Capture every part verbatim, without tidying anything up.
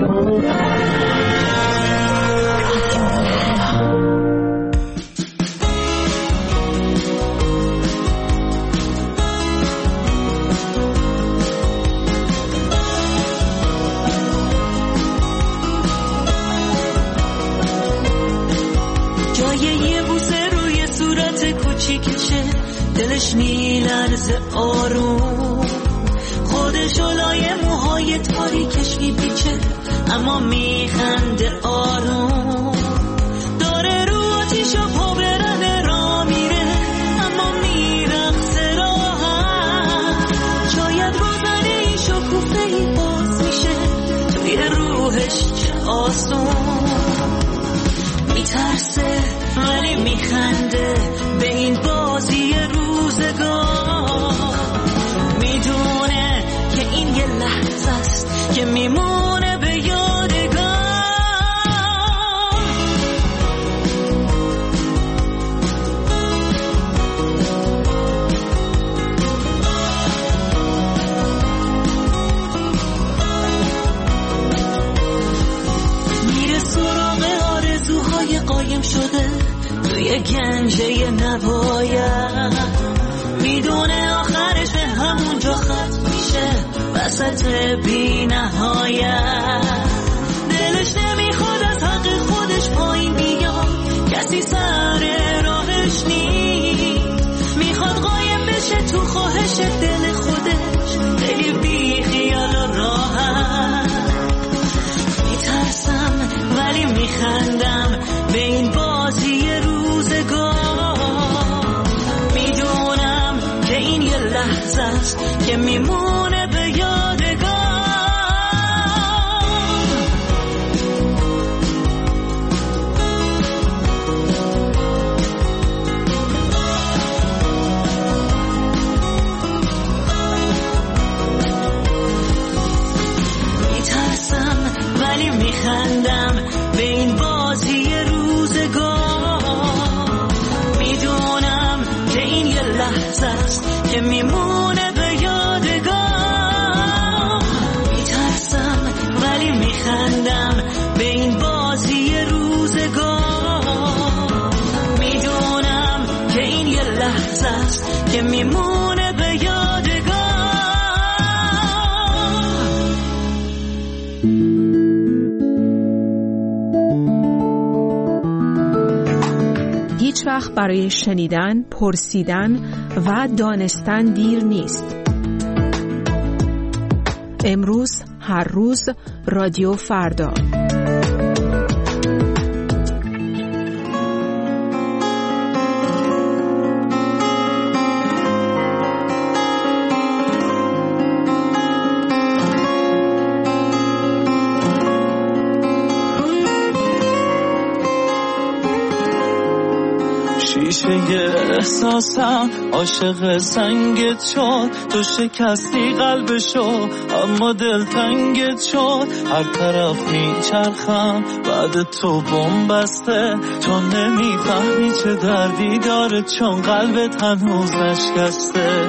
دلش میلرزه آروم، خودشو لای موهای تاریکش میپیچه اما میخنده آروم. داره رو آتیشو پا برهنه را میره اما میرقصه راحت. شاید روزنه ای شکوفه ای باز میشه توی روحش چه آسون. میترسه ولی میخنده به این بازی روزگار. میدونه که این یه لحظه است که میمونه به یادگار. میره سراغ آرزوهای قایم شده توی گنجه نباید. میدونه آخرش به همونجا ختم میشه وسط بی نهایت. دلش نمیخواد از حق خودش پایین بیاد، کسی سر راهش نیست. میخواد قایم بشه تو خواهش دل خودش، خیلی بی خیال و راحت. میترسم ولی میخندم به این بازی روزگار. میدونم که این یه لحظه است که میمونه به یادگار. میترسم ولی میخندم به این بازی روزگار. میدونم که این یه لحظه است که میمونه به یادگار. میترسم ولی میخندم به این بازی روزگار. میدونم که این یه لحظه است که میمونه به یادگار. هیچ وقت برای شنیدن، پرسیدن و دانستن دیر نیست. امروز، هر روز، رادیو فردا. شیشه احساسم عاشق سنگت شد. تو شکستی قلبشو اما دل تنگت شد. هر طرف میچرخم بعد تو بم بسته. تو نمیفهمی چه دردی داره چون قلبت هنوز نشکسته.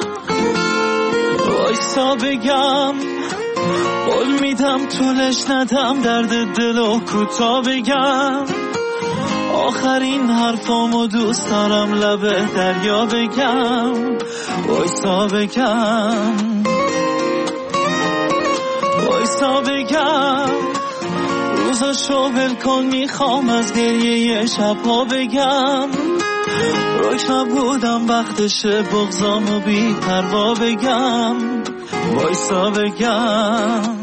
وایسا بگم قول میدم طولش ندم، درد دلو کوتا بگم. آخرین حرفامو دوست دارم لبه دریا بگم. وایسا بگم وایسا بگم روزاشو ول کن، میخوام از گریه شبها بگم. روش نبودم وقتشه بغضامو بی پروا بگم. وایسا بگم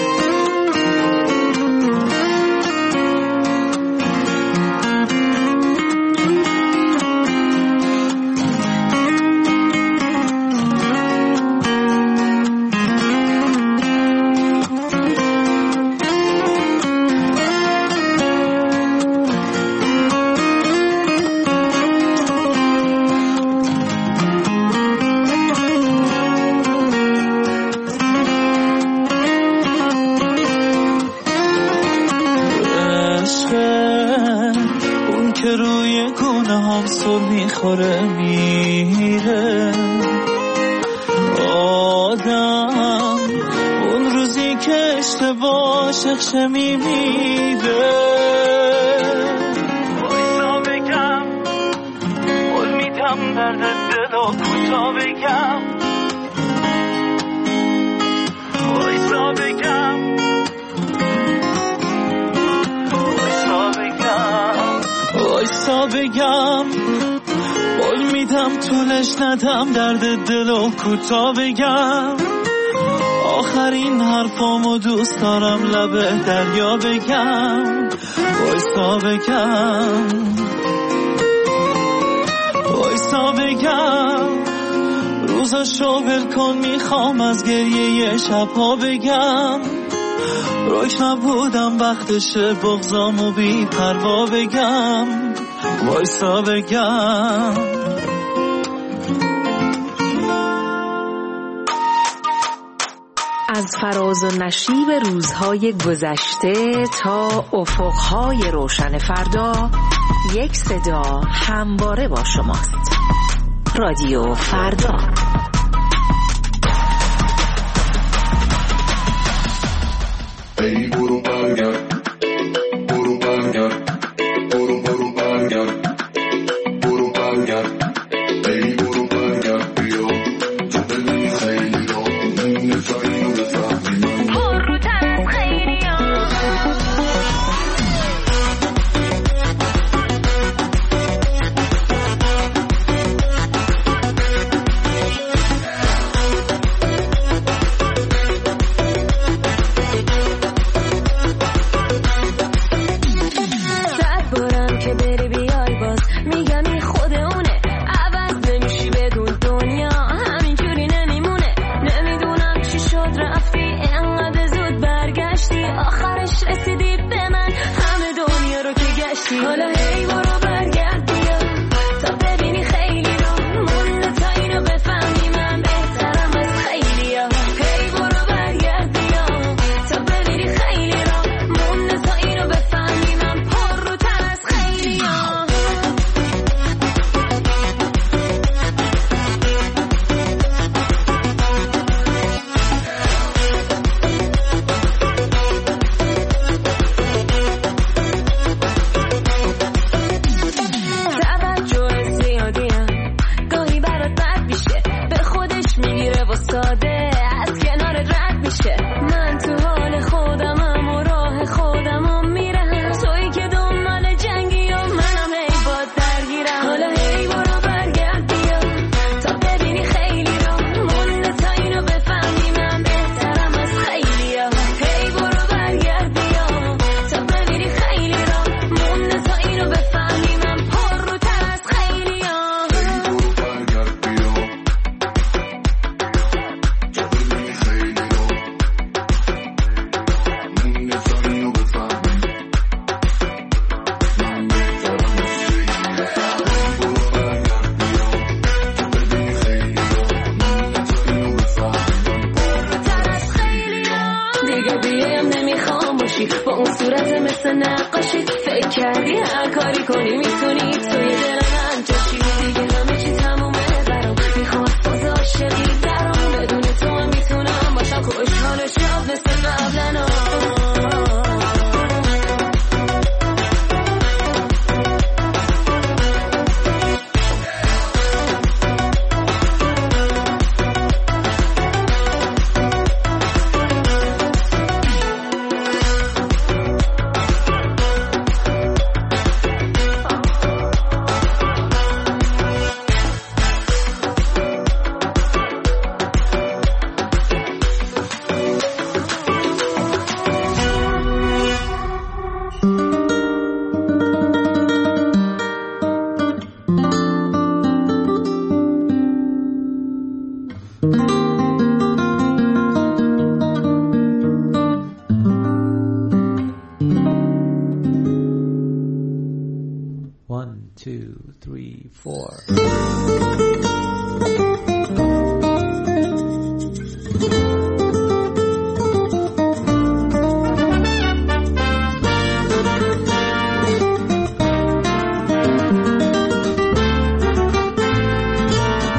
میخوره میره آدم. اون روزی که که اشتباه عاشق شمیمیده. وایسا بگم قول میدم درد دل و کوتا بگم. وایسا بگم وایسا بگم وایسا بگم قول میدم طولش ندم درد دل و کوتا بگم. آخرین حرفامو دوست دارم لبه دریا بگم. وایسا بگم وایسا بگم روزاشو ول کن میخوام از گریه شبها بگم. روک نبودم وقتشه بغضامو بی پروا بگم. وایسا بگم از فراز و نشیب روزهای گذشته تا افقهای روشن فردا، یک صدا همواره با شماست. رادیو فردا. ای برو برگرد برو برگرد برو برو برگرد برو برگرد ای برو برگرد بیا تو بدونی خیلی را نفعی و بفهمی من پر رو تر از خیلی ها.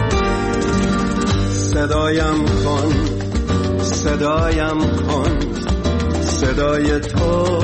صدایم کن صدایم کن صدای تو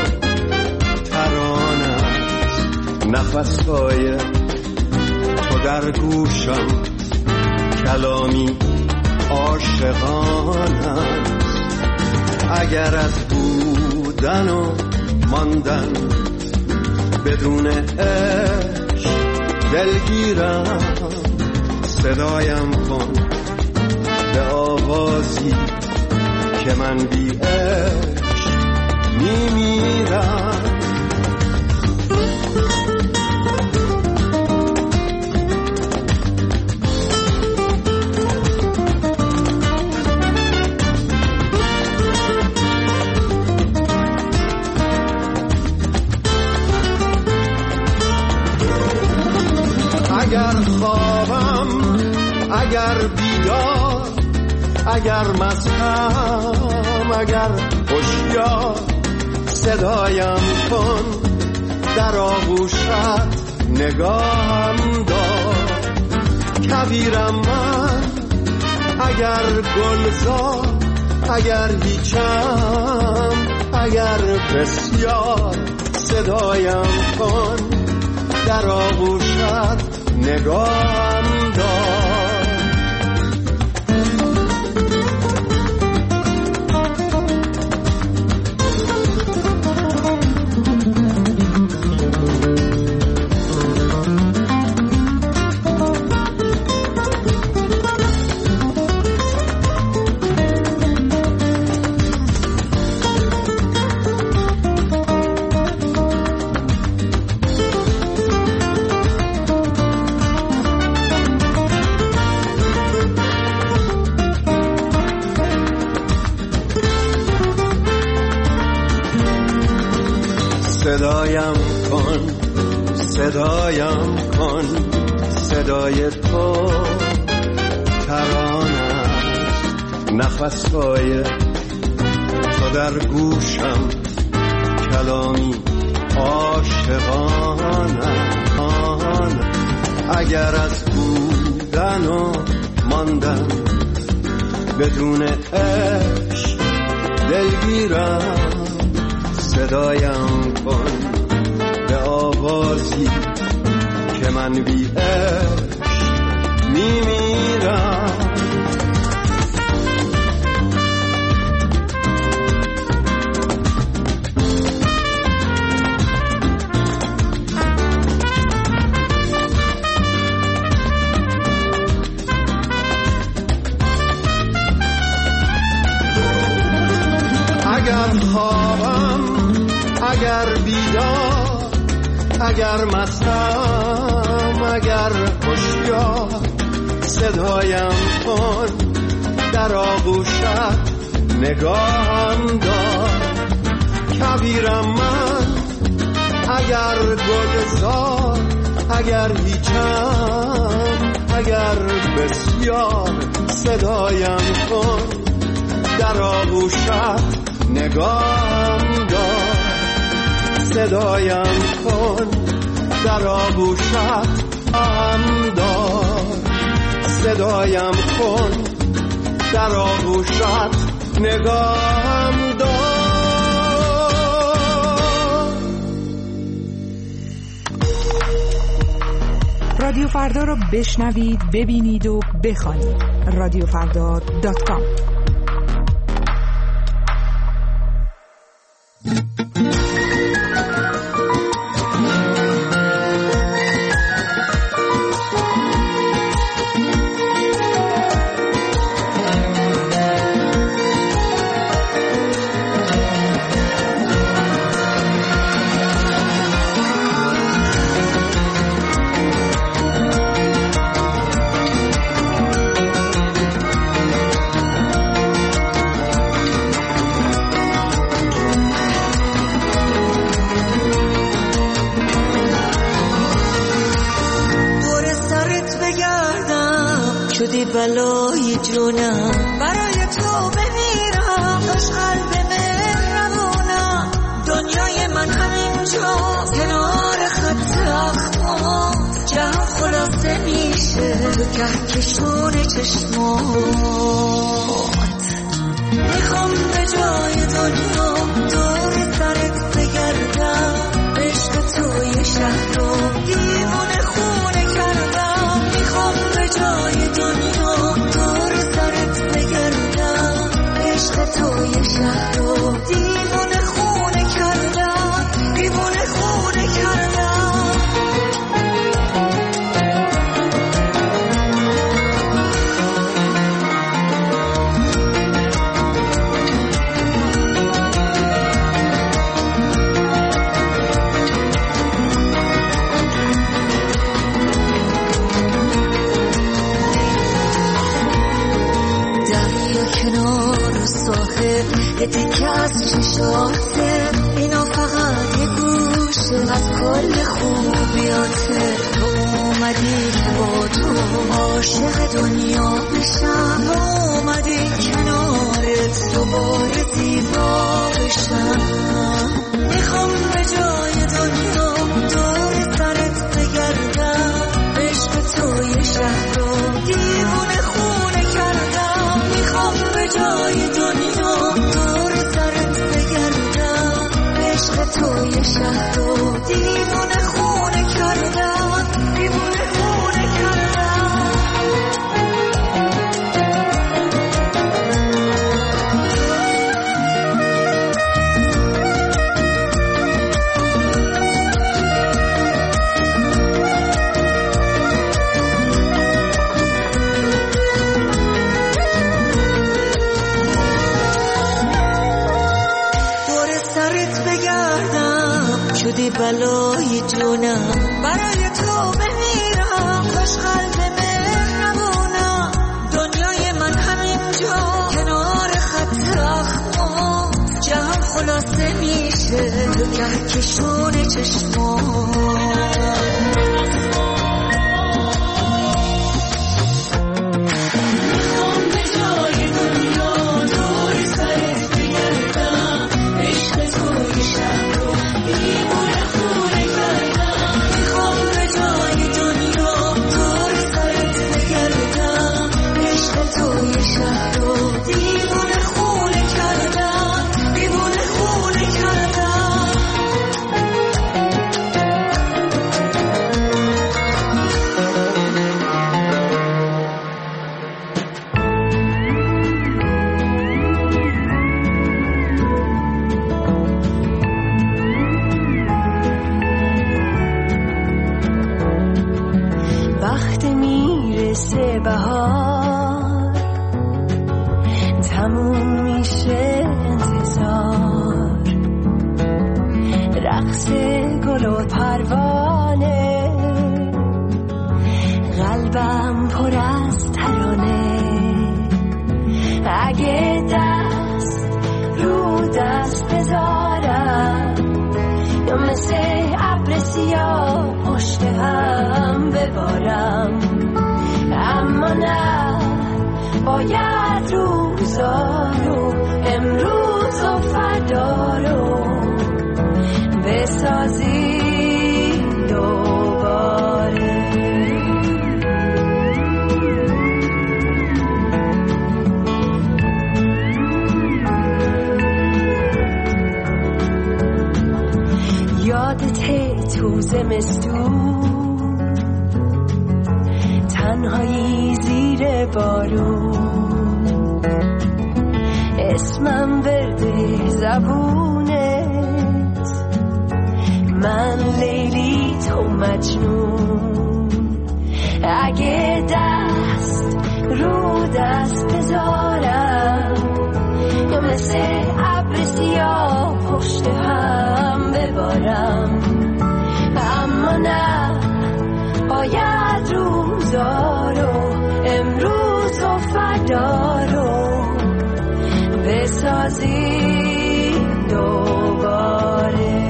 ترانه است، نفسهای تو در گوشم کلامی عاشقانه است. اگر از بودن و ماندن بدون عشق دلگیرم، صدایم کن به آوازی که من بی عشق میمیرم. اگر خوابم، اگر بیدار، اگر مستم، اگر هوشیار، صدایم کن در آغوشت نگاهم دار. کبیرم من اگر گلزار، اگر هیچم، اگر بسیار، صدایم کن در آغوشت نگاهم دار. صدایم کن، صدایم کن، صدای تو ترانه است، نفسهای تو در گوشم کلامی عاشقانه. اگر از بودن و ماندن بدون عشق دلگیرم، صدایم کن به آوازی که من بی عشق میمیرم. اگر خوابم، اگر بیدار، اگر مستم، اگر هوشیار، صدایم کن در آغوشت نگاهم دار. کبیرم من اگر گلزار، اگر هیچم، اگر بسیار، صدایم کن در آغوشت نگاهم دار. صدایم کن در آغوشت هم دار. صدایم کن در آغوشت نگاهم دار. رادیو فردا رو بشنوید، ببینید و بخوانید. رادیو فردا دات کام. بلای جونم برای تو بمیرم، داشت قلب مهربونم. دنیای من همینجا کنار خط اخمات، جهان خلاصه میشه تو کهکشون چشمات. میخوام به جای دنیا از چشاته، اینا فقط یه گوشه از کل خوبیاته. تو اومدی با تو عاشق دنیا بشم، اومدی کنارت دوباره زیبا بشم. میخوام به جای دنیا دور سرت بگردم، عشق توی شهر رو دیوونه خونه کردم. میخوام به جای دنیا دور سرت بگردم، عشق توی شهر رو دیوونه خونه کردم، دیوونه خونه کردم. شدی بلای جونم، برای تو بمیرم، خوش قلب مهربونم. دنیای من همینجا کنار خط اخمام، جهان خلاصه میشه تو کهکشون چشمام. تنهایی زیر بارون، اسمم برده زبونت، من لیلی تو مجنون. اگه دست رو دست بذارم یا مثل ابر سیاه پشت هم ببارم، اما نه، باید روزا رو امروز و فردا رو بسازیم دوباره.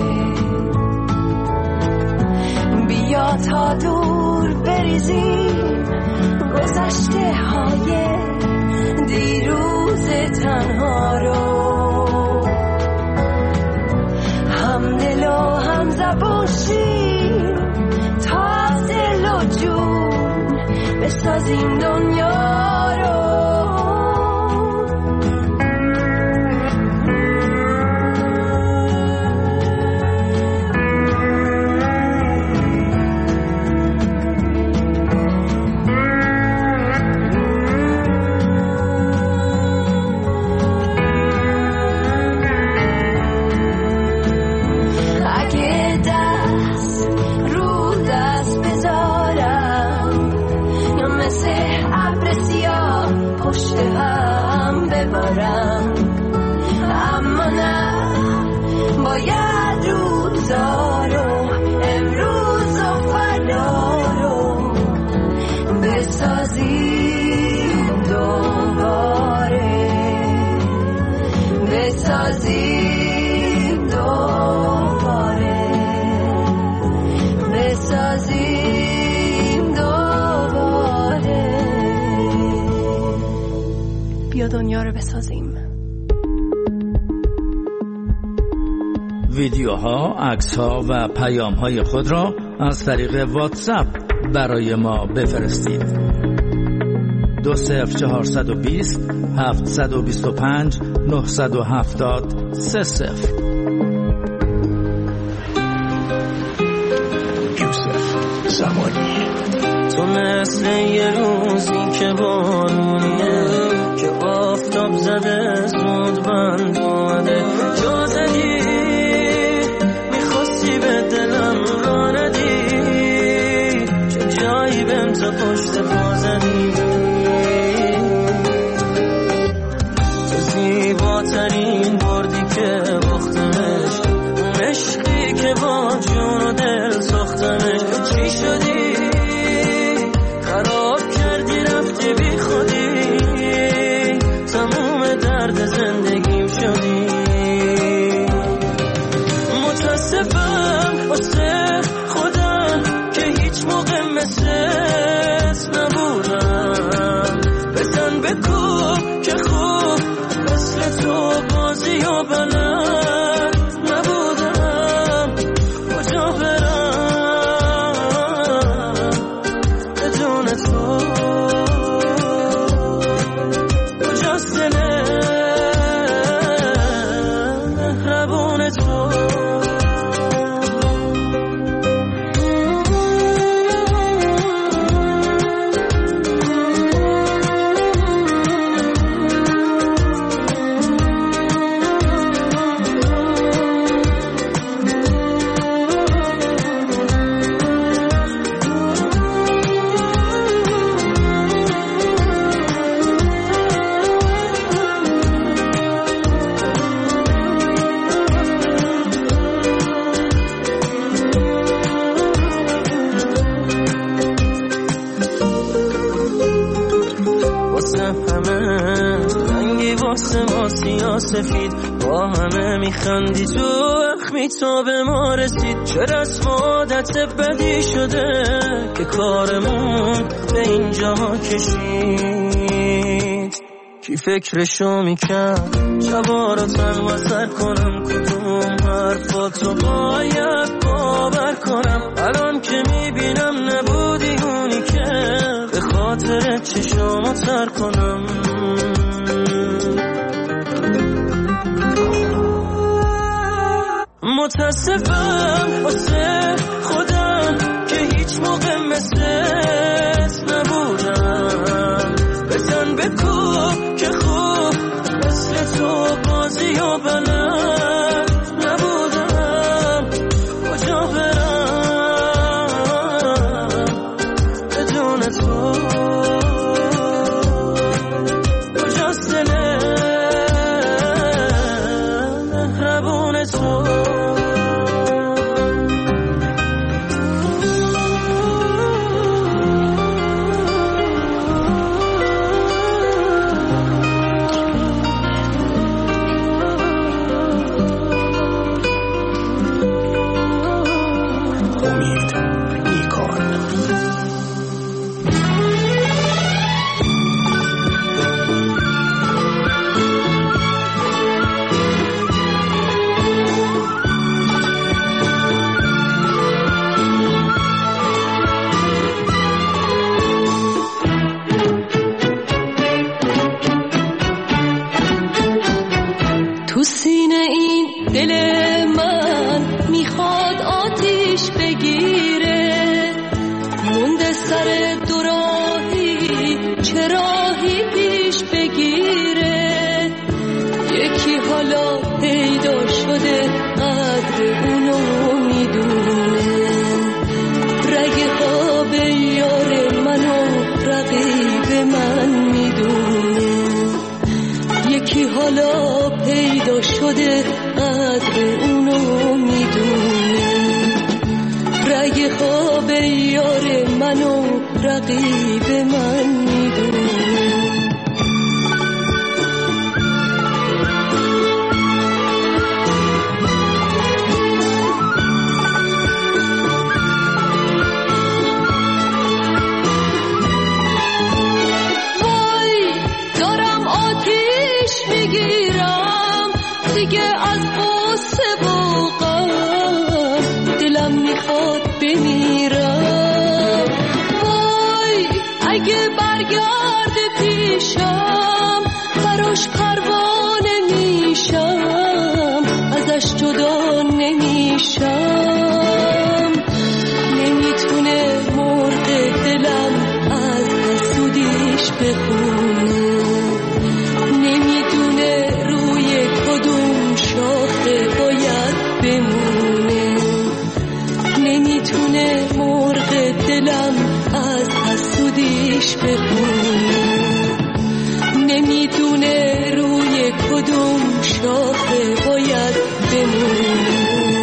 بیا تا دور بریزیم گذشته های دیروز تنها رو، هم دل و هم زبون شیم تا دل و جون بسازیم دنیا رو. اما نه، باید روزا رو امروز و فردا رو بسازیم دوباره، بسازیم بسازیم دوباره، بسازیم دوباره. بیا دنیا رو بسازیم. ویدیوها، عکس‌ها و پیام‌های خود را از طریق واتساپ برای ما بفرستید. دو صفر چهارصد و بیست هفتصد و بیست و پنج نهصد و هفتاد سه صفر. یوسف زمانی. تو مثل یه روزی که بارونیه، که آفتاب زده زود بند اومده، جا زدی میخواستی به دلم را ندی، چه جایی بهم تو پشت پا زدی. تو زیباترین بردی که باختمش، اون عشقی که با جون و دل ساختمش. چی شدی؟ خراب کردی رفتی بی خودی، تموم درد زندگیم شدی. متاسفم واسه خودم که هیچ موقع مثلت نبودم. بزن بکوب که خوب مثل تو بازی و بلد نبودم. کجا برم بدون تو؟ کجاست دل مهربون تو؟ سفید با همه میخندی، تو اخمی تا به ما رسید. چه رسم عادت بدی شده که کارمون به اینجا کشید. کی فکرشو میکرد شبا رو تنها سر کنم، کدوم حرفاتو باید باور کنم. الان که میبینم نبودی اونی که به خاطر چشامو تر کنم. متاسفم واسه خودم که هیچ موقع مثلت نبودم. بزن بکوب که خوب مثل تو بازی و بلد نبودم. کجا برم بدون تو؟ کجاست دل مهربون تو؟ حالا پیدا شده قدر اونو میدونه. رگ خواب یار منو رقیب من میدونه. از قصه و غم دلم میخواد بمیرم. وای اگه برگرد پیشم براش پروانه میشم، ازش جدا نمیشم. نمیتونه مرغ دلم از حسودیش بخونه، نمیدونه روی کدوم شاخه باید بمونه. نمیتونه مرغ دلم از حسودیش بخونه، نمیدونه روی کدوم شاخه باید بمونه.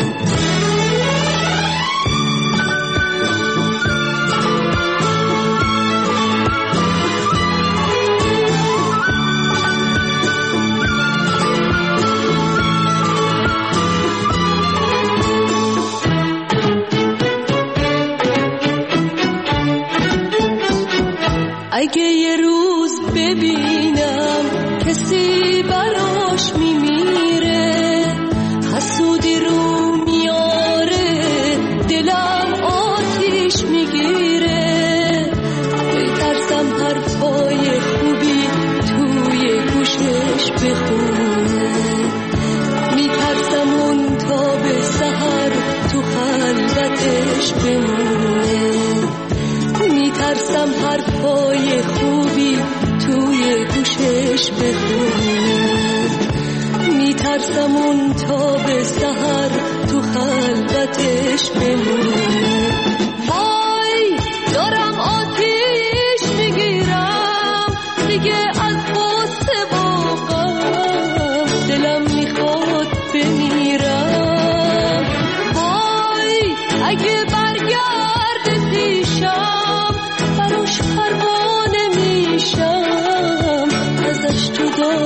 اگه یه روز ببینم کسی براش میمیره، حسودی رو میاره، دلم آتیش میگیره. میترسم حرفای خوبی توی گوشش بخونه، میترسم اون تا به سحر تو خلوتش بمونه. میترسم حرفای خوبی توی گوشش بخونه، میترسم اون تا به سحر تو خلوتش بمونه. وای دارم آتیش میگیرم دیگه از قصه و غم، دلم میخواد بمیرم. وای اگه برگرد پیشم براش پروانه میشم، ازش جدا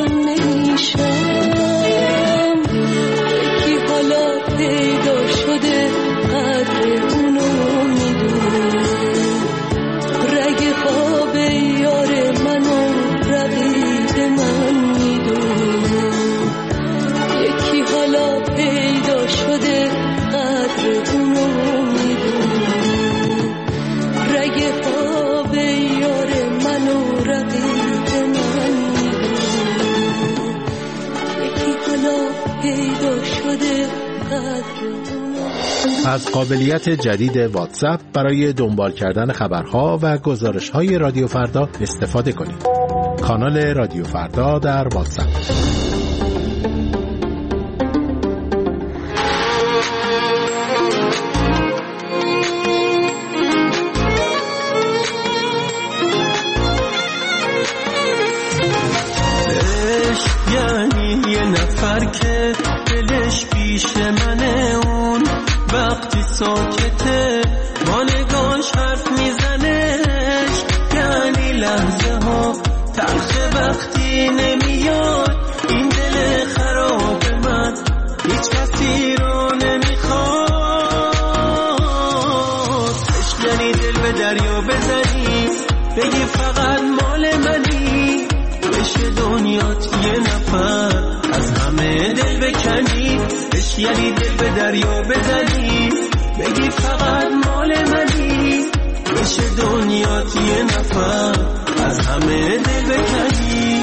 نمیشم. یکی حالا پیدا شده قدر اونو میدونه، رگ خواب یار منو رقیب من میدونه. یکی حالا پیدا شده قدر اونو میدونه، رگ خواب یار منو رقیب من میدونه. یکی حالا پیدا شده قدر اونو. از قابلیت جدید واتساپ برای دنبال کردن خبرها و گزارش‌های رادیو فردا استفاده کنید. کانال رادیو فردا در واتساپ. یعنی یه نفر که دلش پیش منه، اون وقتی ساکته با نگاش حرف میزنش. یعنی لحظه ها تلخه وقتی نمیاد، این دل خراب من هیچ کسی رو نمیخواد. عشق یعنی دل به دریا بزنی بگی فقط مال منی، بشه دنیات یه نفر از همه دل بکنی. عشق یعنی دل به دریا بزنی بگی فقط مال منی، بشه دنیات یه نفر از همه دل بکنی.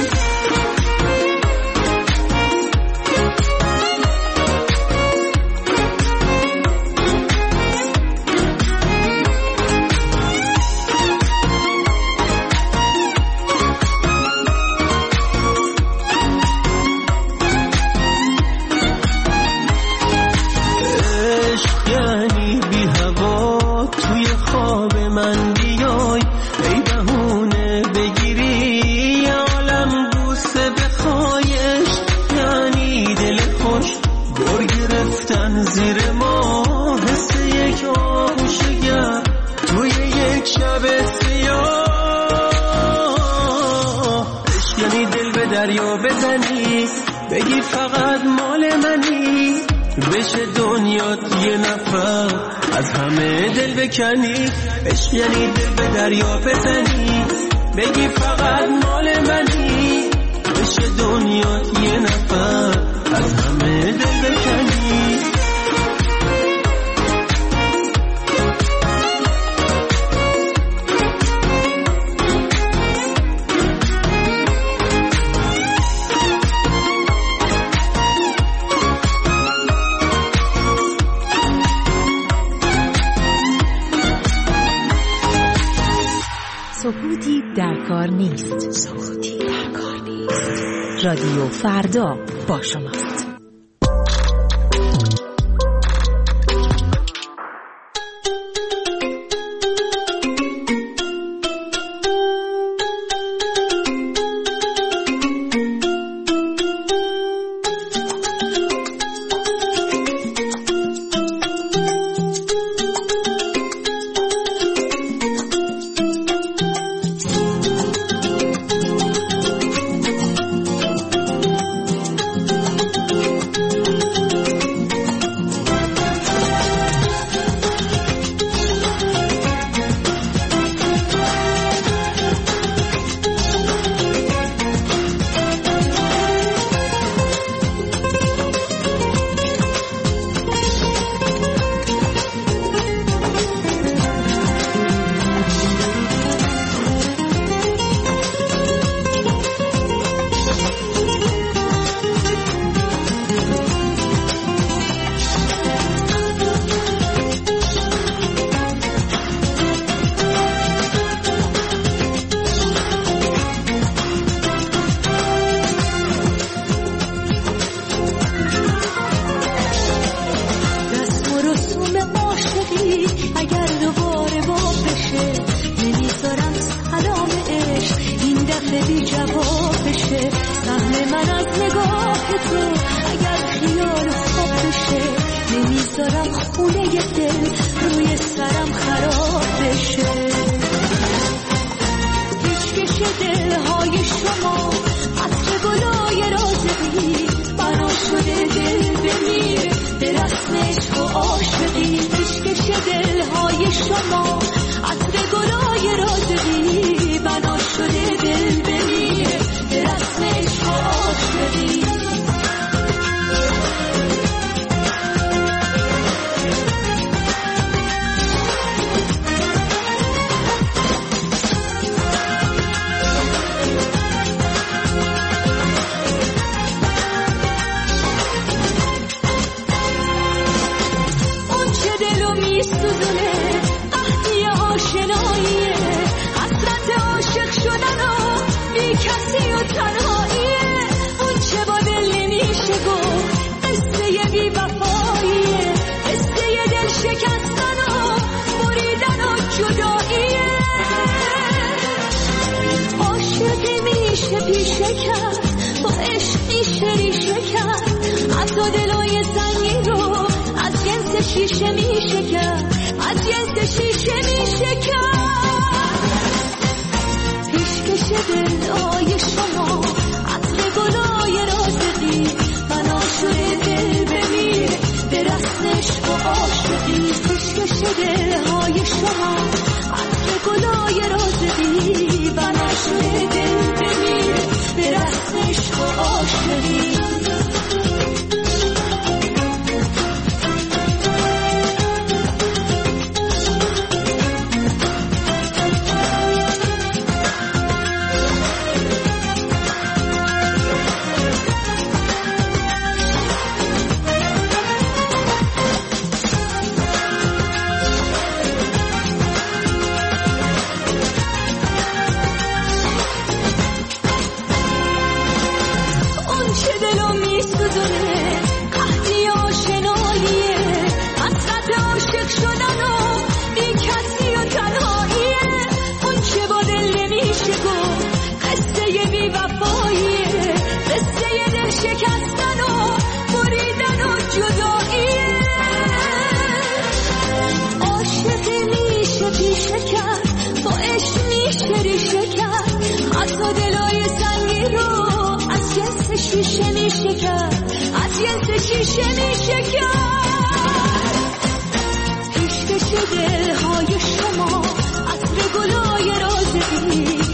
زیر ما حس یک آغوشگر توی یک شب سیاه. عشق یعنی دل به دریا بزنی بگی فقط مال منی، بشه دنیات یه نفر از همه دل بکنی. عشق یعنی دل به دریا بزنی بگی فقط مال منی، بشه دنیات یه نفر از همه دل بکنی. سکوتی در کار نیست. سکوتی در کار نیست. رادیو فردا با شماست.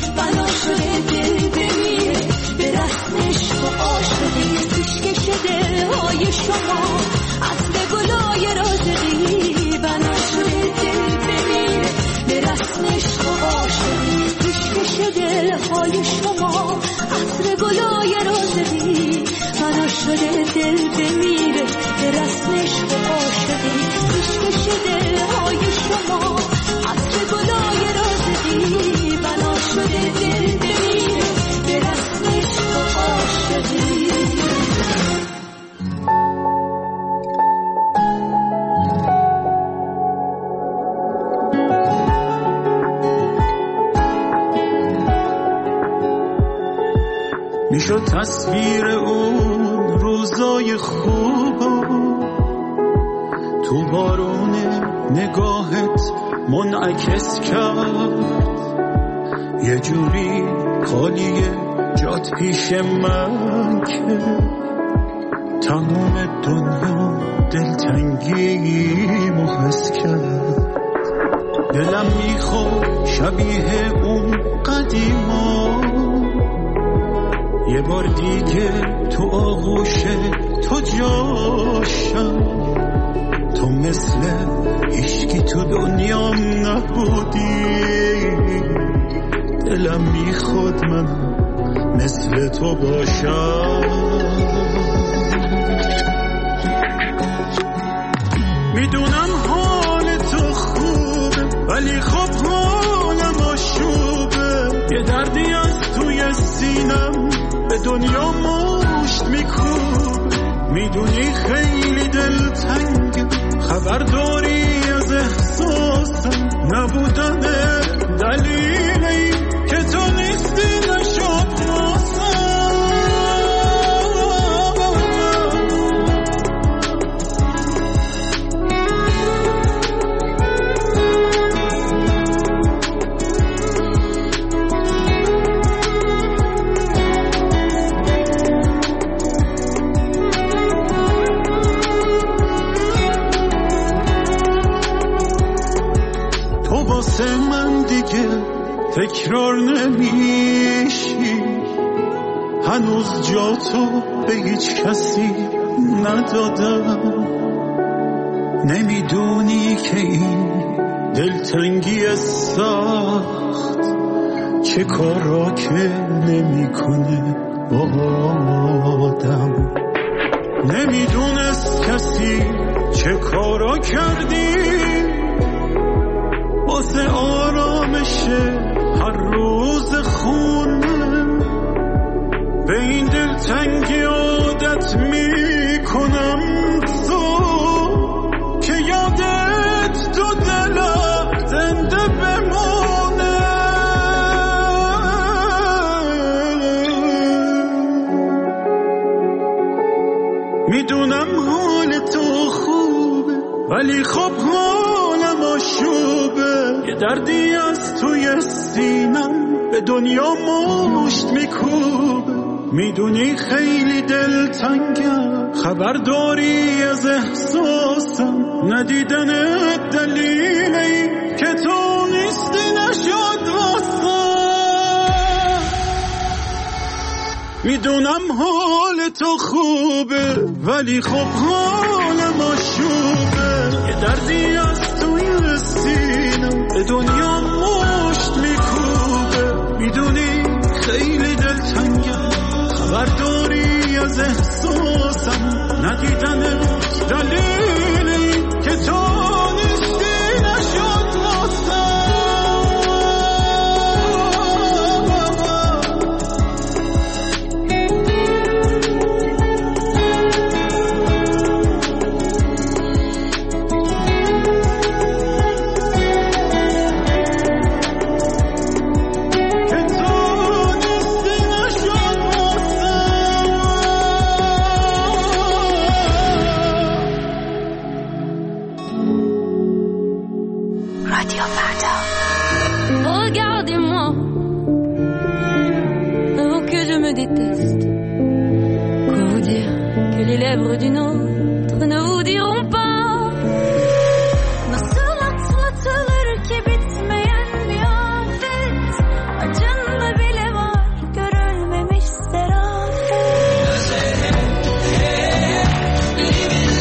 دل عطر گلای رازقی بنا شده دل بمیره به رسم عشق و عاشقی پیشکش دلهای شما عطر گلای رازقی بنا شده دل بمیره به رسم عشق و عاشقی پیشکش دلهای شما عطر گلای رازقی بنا شده دل بمیره به رسم عشق و عاشقی. میشد تصویر اون روزای خوب تو بارون نگاهت منعکس کرد، یه جوری خالیه جات پیش من که تمام دنیا دلتنگی محس کرد. دلم میخواد شبیه اون قدیما یه بار دیگه تو آغوش تو جاشم، تو مثل هیچکی تو دنیام نبودی. دلم میخواد من مثل تو باشم. میدونم حال تو خوبه ولی خب حالم آشوبه، یه دردی از توی سینم به دنیا مشت میکوب. میدونی خیلی دلتنگه، خبر داری از احساسم نبودن دلیل این که تو نیستی نشد واسم. واسه من دیگه تکرار نمیشی، هنوز جا تو به هیچ کسی ندادم. نمیدونی که این دلتنگی سخت چه کارا که نمیکنه با آدم. نمیدونست کسی چه کارا کردی واسه آرامش هر روز خونه. به این دلتنگی عادت میکنم تو که یادت تو دلم زنده بمونه. میدونم حال تو خوبه ولی خب حالم آشوبه، یه دردی از توی سینم به دنیا مشت میکوبه. میدونی خیلی دلتنگم، خبر داری از احساسم ندیدن دلیلی که تو نیستی نشد واسم. میدونم حال تو خوبه ولی خب حالم آشوبه، یه دردی از توی سینم به دنیا مشت میکوبه. میدونی خیلی دلتنگم، خبر داری از احساسم ندیدن دلیلی که تو نیستی نشد واسم. Regardez-moi avant que je me déteste. Quoi vous dire que les lèvres d'une autre ne vous diront pas. Nasıl atlatılır ki bitmeyen bir afet, acında bile var görülmemiş serafet.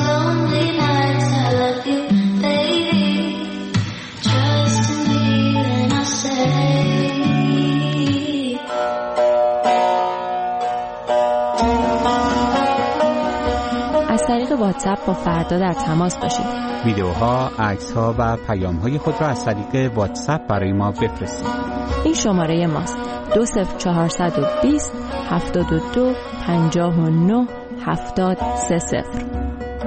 واتساپ با فردا در تماس باشید. ویدیوها، عکس‌ها و پیام‌های خود را از طریق واتساپ برای ما بفرستید. این شماره ماست: دو صفر چهارصد و بیست هفتاد و دو پنجاه و نه هفتاد سه صفر.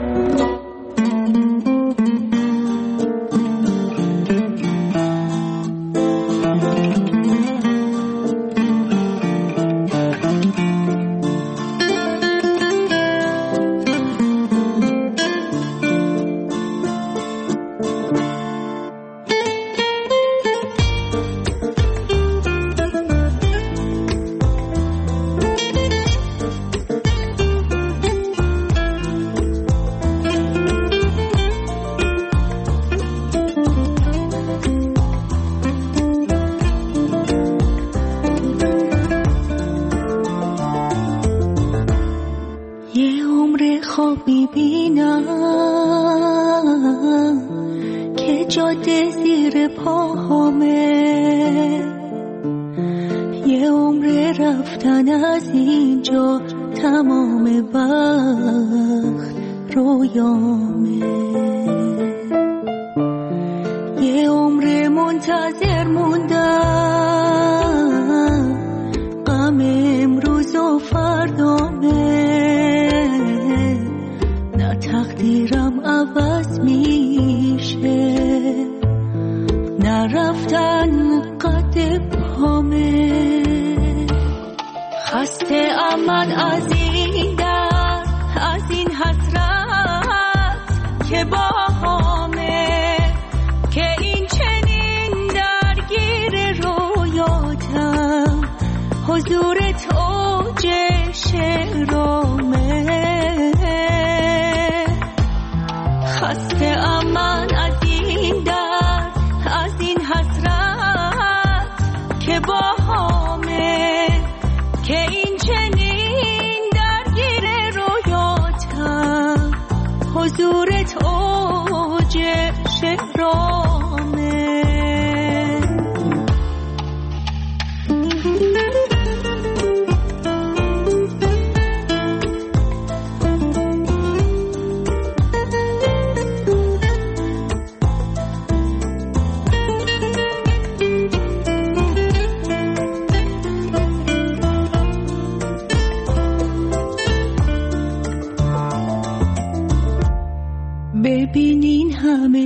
ببینین همه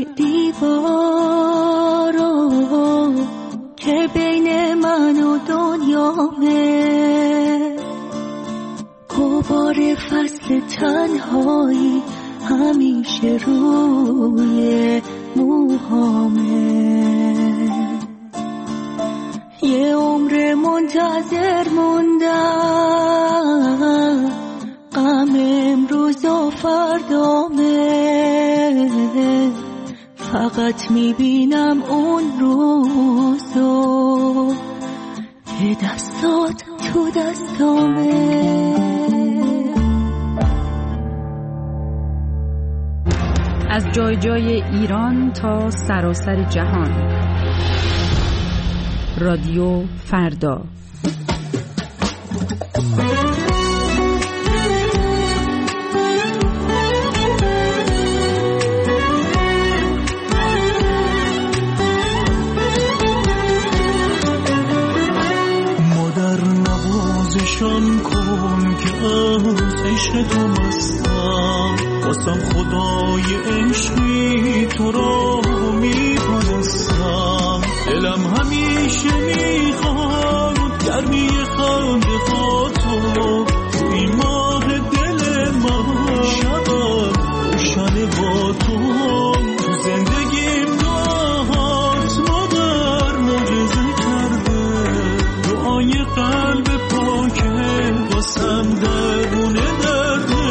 دیوارو که بین من و دنیامه، غبار فصل تنهایی همیشه روی موهامه. یه عمر منتظر موندم، غم امروز و فردامه، فقط میبینم اون روزو که دستات تو دستامه. از جای جای ایران تا سراسر جهان، رادیو فردا. نوازشان کن که از عشق تو مستم، واسم خدای عشقی تو را میپرستم. دلم همیشه میخواد گرمی خنده ها تو، توی ماه دل من شبم روشن با تو. تو زندگیم دعات مادر معجزه کرده، دعای قلب واسم درونه درده.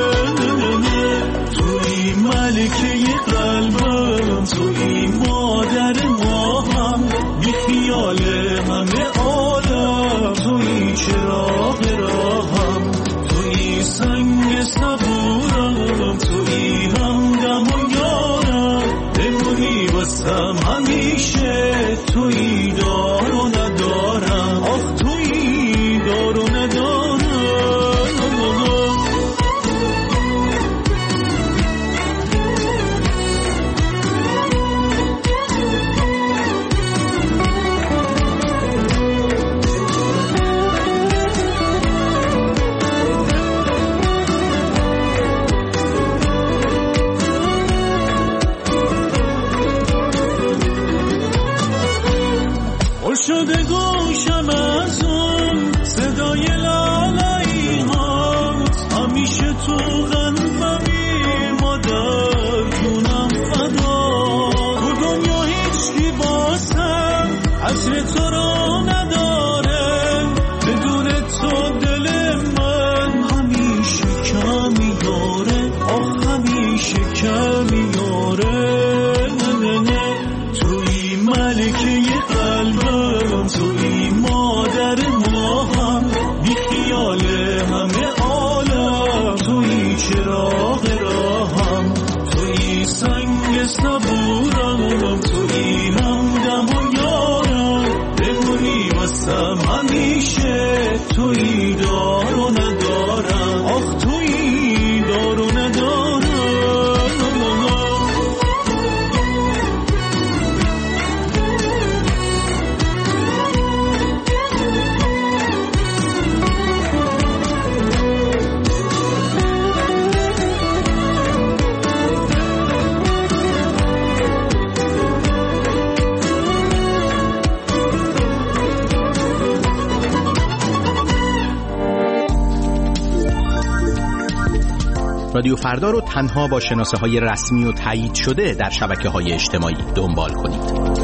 توی ملکه قلبم، توی مادر ماهم، بی خیال همه عالم، توی چراغ راهم، توی سنگ صبورم، توی تو غممی مادر جونم فدا تو دنیا هیچکی باسم عشر تو را نداره بدون تو دل من همیشه کمی داره آه همیشه کمی داره توی ملکه قلبم توی مادر ماهم بی خیال همه عالم توی چراغ راهم توی سنگ صبورم توی همدم و یارم بمونی واسم همیشه توی دار و ندارم آخ توی دار و ندارم رادیو فردا رو تنها با شناسه های رسمی و تایید شده در شبکه های اجتماعی دنبال کنید.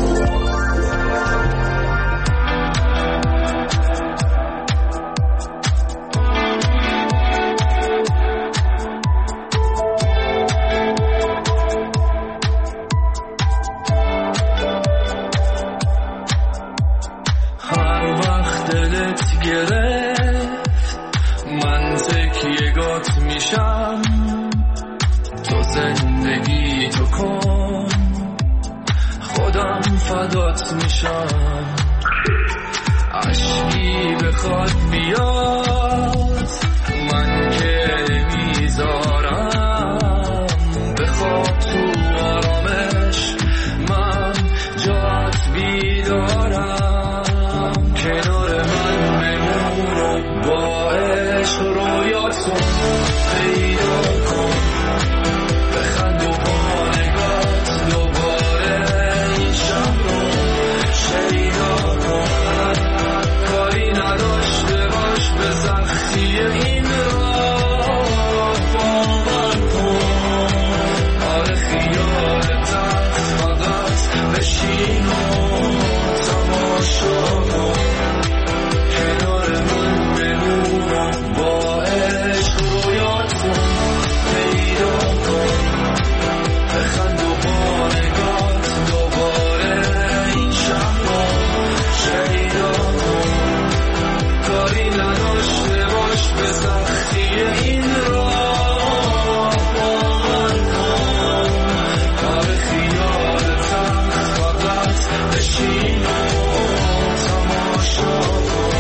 هر وقت دلت گرفت من تکیه‌گات میشم تو زندگی تو کن خودم فدات میشم عشقی بخواد بیاد من که میذارم بخواب تو آرامش من جات بیدارم کنار من بمون و با عشق رویاتو پیدا کن بخند و با نگات دوباره این شب رو شیدا کن کاری نداشته باش به سختی این راه باور کن آره خیالتت فقط بشین و تماشا کن کنار من بمون و با عشق رویاتو پیدا کن بخند و با نگات دوباره این شب رو شیدا کن کاری نداشته باش به سختی این راه باور کن آره خیالتت فقط بشین و تماشا کن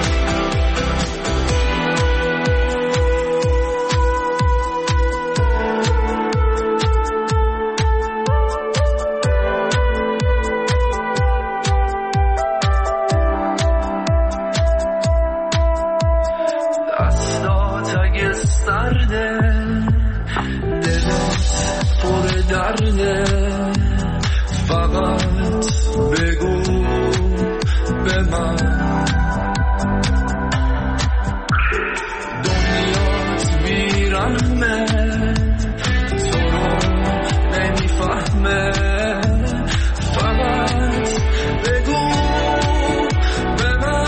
دستات اگه سرده دلت پر درده فقط بگو به من دنیات بیرحمه تو رو نمیفهمه فقط بگو به من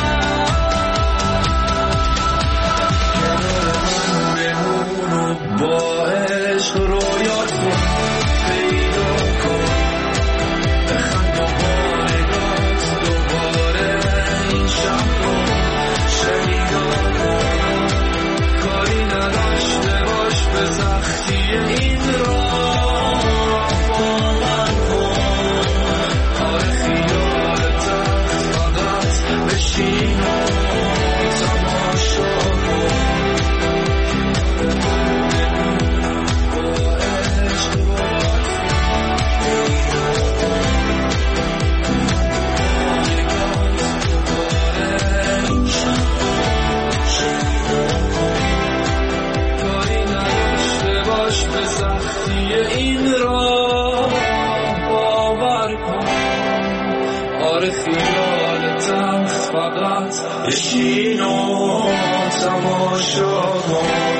بمون و با عشق رویاتو پیدا کن بخند و با نگات دوباره این شب رو شیدا کن کاری نداشته باش به سختی این راه باور کن آره خیالتت فقط بشین و تماشا کن کاری نداشته باش به سختی این راه باور کن آره خیالتت فقط بشین و تماشا کن